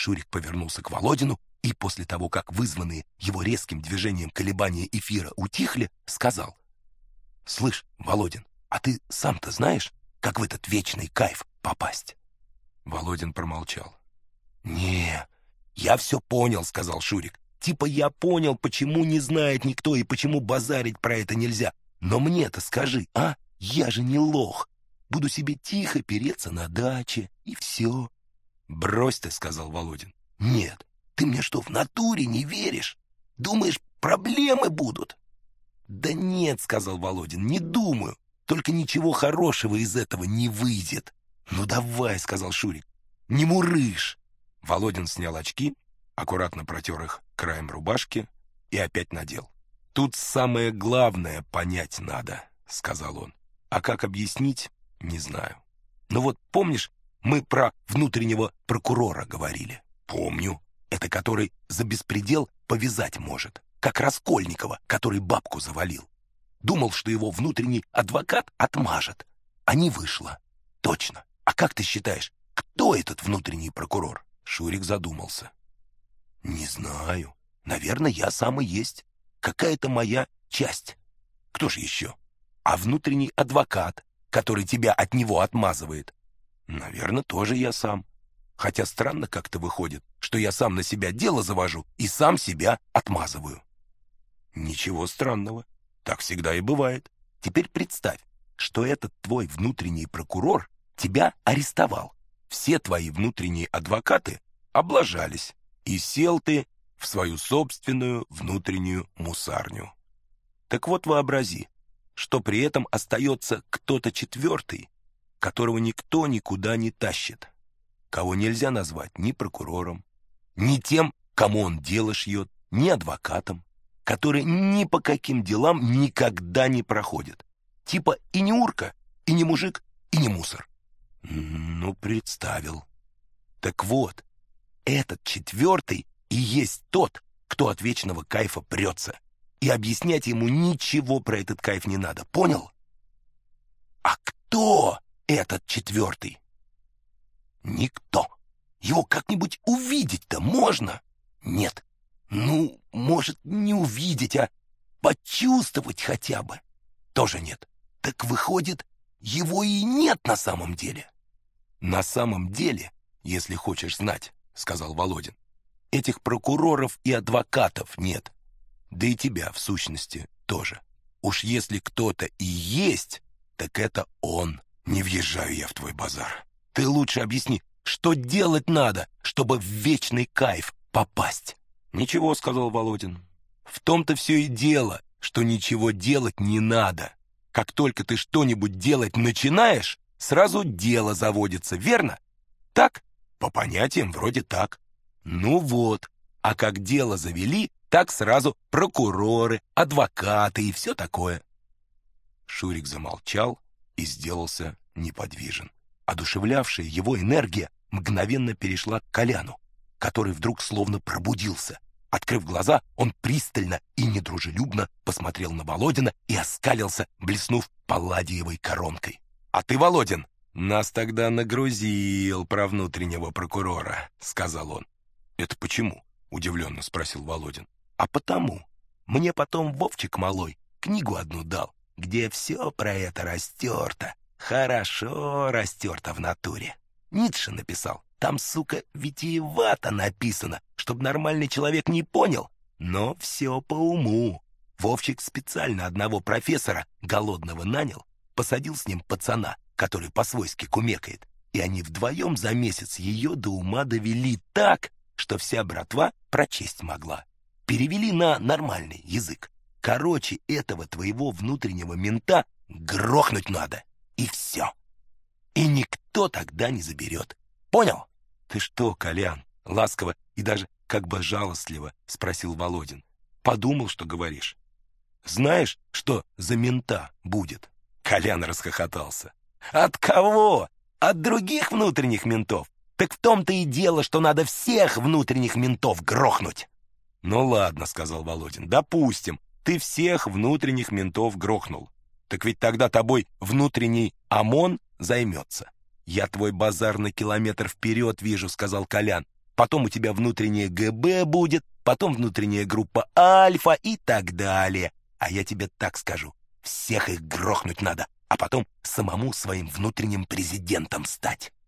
Шурик повернулся к Володину и после того, как вызванные его резким движением колебания эфира утихли, сказал: «Слышь, Володин, а ты сам-то знаешь, как в этот вечный кайф попасть?» Володин промолчал. «Не, я все понял», — сказал Шурик. «Типа я понял, почему не знает никто и почему базарить про это нельзя. Но мне-то скажи, а? Я же не лох. Буду себе тихо переться на даче, и все». «Брось ты», — сказал Володин. «Нет, ты мне что, в натуре не веришь? Думаешь, проблемы будут?» «Да нет», — сказал Володин, — «не думаю. Только ничего хорошего из этого не выйдет». «Ну давай», — сказал Шурик, — «не мурыш». Володин снял очки, аккуратно протер их краем рубашки и опять надел. «Тут самое главное понять надо», — сказал он. «А как объяснить, не знаю. Ну вот помнишь, мы про внутреннего прокурора говорили?» «Помню. Это который за беспредел повязать может, как Раскольникова, который бабку завалил. Думал, что его внутренний адвокат отмажет, а не вышло. Точно. А как ты считаешь, кто этот внутренний прокурор?» Шурик задумался. «Не знаю. Наверное, я сам и есть. Какая-то моя часть. Кто же еще? А внутренний адвокат, который тебя от него отмазывает? Наверное, тоже я сам. Хотя странно как-то выходит, что я сам на себя дело завожу и сам себя отмазываю». «Ничего странного. Так всегда и бывает. Теперь представь, что этот твой внутренний прокурор тебя арестовал. Все твои внутренние адвокаты облажались, и сел ты в свою собственную внутреннюю мусарню. Так вот вообрази, что при этом остается кто-то четвертый, которого никто никуда не тащит, кого нельзя назвать ни прокурором, ни тем, кому он дело шьет, ни адвокатом, который ни по каким делам никогда не проходит. Типа и не урка, и не мужик, и не мусор. Ну, представил. Так вот, этот четвертый и есть тот, кто от вечного кайфа прется. И объяснять ему ничего про этот кайф не надо. Понял? А кто этот четвертый? Никто. Его как-нибудь увидеть-то можно? Нет. Ну, может, не увидеть, а почувствовать хотя бы. Тоже нет. Так выходит, его и нет на самом деле. На самом деле, если хочешь знать, сказал Володин, этих прокуроров и адвокатов нет. Да и тебя, в сущности, тоже. Уж если кто-то и есть, так это он. Не въезжаю я в твой базар. Ты лучше объясни, что делать надо, чтобы в вечный кайф попасть. Ничего, сказал Володин. В том-то все и дело, что ничего делать не надо. Как только ты что-нибудь делать начинаешь, сразу дело заводится, верно? Так? По понятиям вроде так. Ну вот, а как дело завели, так сразу прокуроры, адвокаты и все такое. Шурик замолчал и сделался неподвижен. Одушевлявшая его энергия мгновенно перешла к Коляну, который вдруг словно пробудился. Открыв глаза, он пристально и недружелюбно посмотрел на Володина и оскалился, блеснув палладиевой коронкой. «А ты, Володин, нас тогда нагрузил про внутреннего прокурора», — сказал он. «Это почему?» — удивленно спросил Володин. «А потому. Мне потом Вовчик малой книгу одну дал, где все про это растерто. Хорошо растерто в натуре. Ницше написал. Там, сука, витиевато написано, чтобы нормальный человек не понял, но все по уму. Вовчик специально одного профессора голодного нанял, посадил с ним пацана, который по-свойски кумекает, и они вдвоем за месяц ее до ума довели так, что вся братва прочесть могла. Перевели на нормальный язык. Короче, этого твоего внутреннего мента грохнуть надо, и все. И никто тогда не заберет. Понял? «Ты что, Колян?» — ласково и даже как бы жалостливо спросил Володин. «Подумал, что говоришь. Знаешь, что за мента будет?» Колян расхохотался. «От кого? От других внутренних ментов? Так в том-то и дело, что надо всех внутренних ментов грохнуть». «Ну ладно», — сказал Володин, — «допустим, ты всех внутренних ментов грохнул. Так ведь тогда тобой внутренний ОМОН займется». «Я твой базар на километр вперед вижу», — сказал Колян. потом у тебя внутреннее ГБ будет, потом внутренняя группа Альфа и так далее. А я тебе так скажу, всех их грохнуть надо, а потом самому своим внутренним президентом стать.